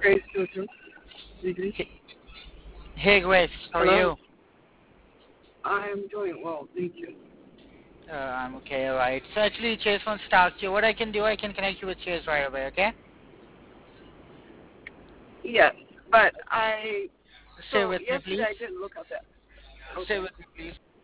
Grace Children. Degree. Hey Grace, how are Hello. you? I am doing well, thank you. I'm okay, alright. So actually Chase wants to talk to you. What I can do, I can connect you with Chase right away, okay? Yes, but I. Stay So with me, yesterday I please. didn't look at that. Stay Okay. with me, please.